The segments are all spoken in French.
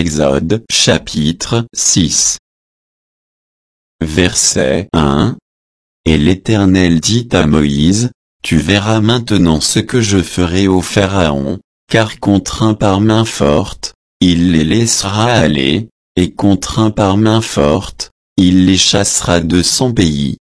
Exode chapitre 6. Verset 1. Et l'Éternel dit à Moïse, tu verras maintenant ce que je ferai au Pharaon, car contraint par main forte, il les laissera aller, et contraint par main forte, il les chassera de son pays.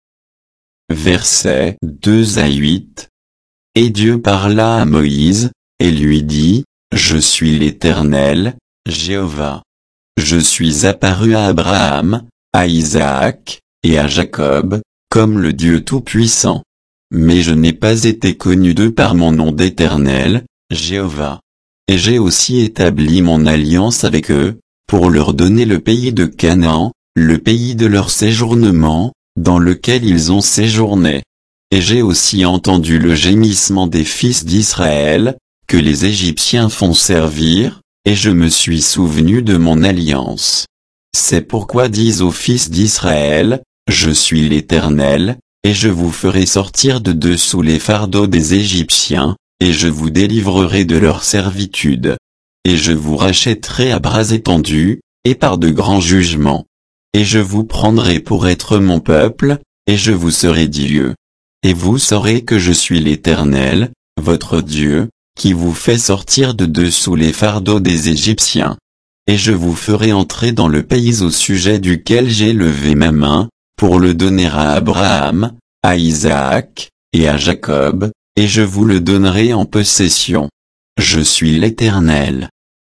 Versets 2 à 8. Et Dieu parla à Moïse, et lui dit, je suis l'Éternel, Jéhovah. Je suis apparu à Abraham, à Isaac, et à Jacob, comme le Dieu Tout-Puissant. Mais je n'ai pas été connu d'eux par mon nom d'Éternel, Jéhovah. Et j'ai aussi établi mon alliance avec eux, pour leur donner le pays de Canaan, le pays de leur séjournement, dans lequel ils ont séjourné. Et j'ai aussi entendu le gémissement des fils d'Israël, que les Égyptiens font servir, et je me suis souvenu de mon alliance. C'est pourquoi dis aux fils d'Israël, je suis l'Éternel, et je vous ferai sortir de dessous les fardeaux des Égyptiens, et je vous délivrerai de leur servitude. Et je vous rachèterai à bras étendus, et par de grands jugements. Et je vous prendrai pour être mon peuple, et je vous serai Dieu. Et vous saurez que je suis l'Éternel, votre Dieu, qui vous fait sortir de dessous les fardeaux des Égyptiens. Et je vous ferai entrer dans le pays au sujet duquel j'ai levé ma main, pour le donner à Abraham, à Isaac, et à Jacob, et je vous le donnerai en possession. Je suis l'Éternel.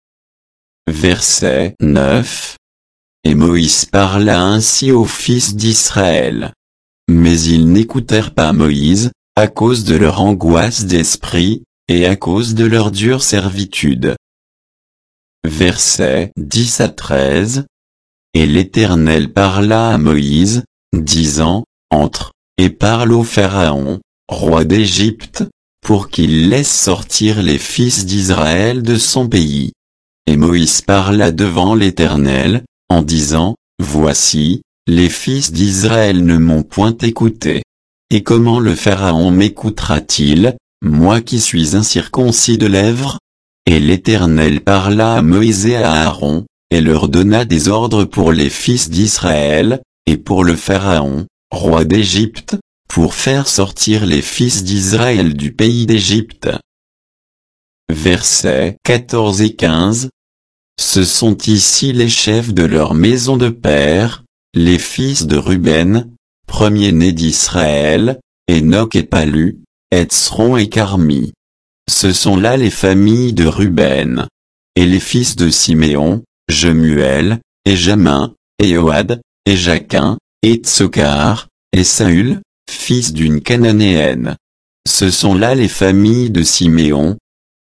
Verset 9. Et Moïse parla ainsi aux fils d'Israël. Mais ils n'écoutèrent pas Moïse, à cause de leur angoisse d'esprit, et à cause de leur dure servitude. Versets 10 à 13. Et l'Éternel parla à Moïse, disant, entre, et parle au Pharaon, roi d'Égypte, pour qu'il laisse sortir les fils d'Israël de son pays. Et Moïse parla devant l'Éternel, en disant, voici, les fils d'Israël ne m'ont point écouté. Et comment le Pharaon m'écoutera-t-il, moi qui suis incirconcis de lèvres? Et l'Éternel parla à Moïse et à Aaron, et leur donna des ordres pour les fils d'Israël, et pour le Pharaon, roi d'Égypte, pour faire sortir les fils d'Israël du pays d'Égypte. Versets 14 et 15. Ce sont ici les chefs de leur maison de père, les fils de Ruben, premier-né d'Israël, Enoch et Palu, Hetzron et Carmi. Ce sont là les familles de Ruben. Et les fils de Siméon, Jemuel, et Jamin, et Ohad, et Jachin, et Tsocar, et Saül, fils d'une Cananéenne. Ce sont là les familles de Siméon.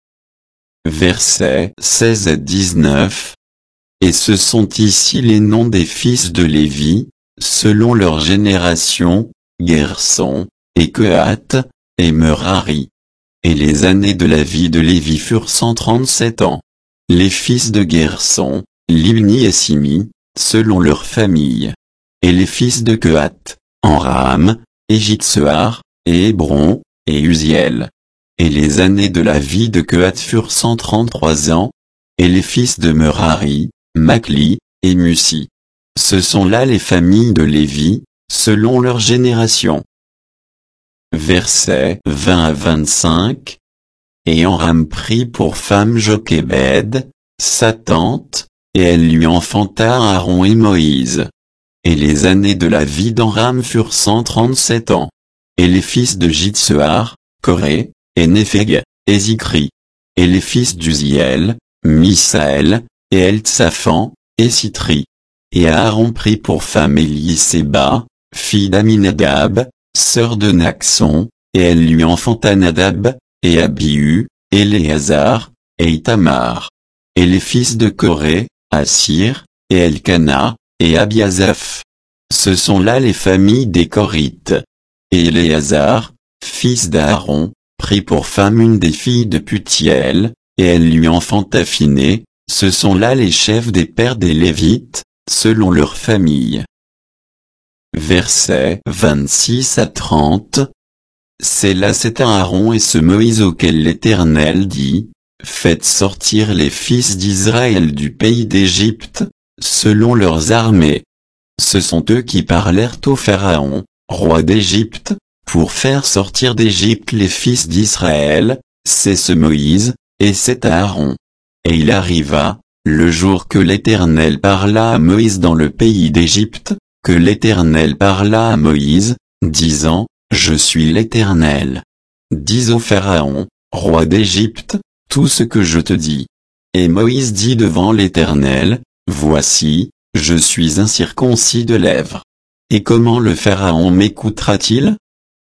Versets 16 à 19. Et ce sont ici les noms des fils de Lévi, selon leur génération, Gerson, et Kehat, et Merari. Et les années de la vie de Lévi furent 137 ans. Les fils de Gerson, Libni et Simi, selon leur famille. Et les fils de Kehat, Amram, et Jitsuar, et Hébron, et Uziel. Et les années de la vie de Kehat furent 133 ans. Et les fils de Merari, Makli, et Musi. Ce sont là les familles de Lévi, selon leur génération. Versets 20 à 25. Et Amram prit pour femme Jochébed, sa tante, et elle lui enfanta Aaron et Moïse. Et les années de la vie d'Amram furent 137 ans. Et les fils de Jitsuar, Coré, et Népheg, et Zikri. Et les fils d'Uziel, Misaël, et Eltsaphan, et Sitri. Et Aaron prit pour femme Élisséba, fille d'Aminadab, sœur de Naxon, et elle lui enfanta Nadab, et Abihu, Éléazar, et Itamar. Et les fils de Coré, Assir, et Elkana, et Abiasaph. Ce sont là les familles des Corites. Et Éléazar, fils d'Aaron, prit pour femme une des filles de Putiel, et elle lui enfanta Phiné. Ce sont là les chefs des pères des Lévites, selon leur famille. Versets 26 à 30. C'est là cet Aaron et ce Moïse auquel l'Éternel dit, faites sortir les fils d'Israël du pays d'Égypte, selon leurs armées. Ce sont eux qui parlèrent au Pharaon, roi d'Égypte, pour faire sortir d'Égypte les fils d'Israël, c'est ce Moïse, et c'est Aaron. Et il arriva, le jour que l'Éternel parla à Moïse dans le pays d'Égypte, que l'Éternel parla à Moïse, disant, Je suis l'Éternel. Dis au Pharaon, roi d'Égypte, tout ce que je te dis. Et Moïse dit devant l'Éternel, Voici, je suis incirconcis de lèvres. Et comment le Pharaon m'écoutera-t-il?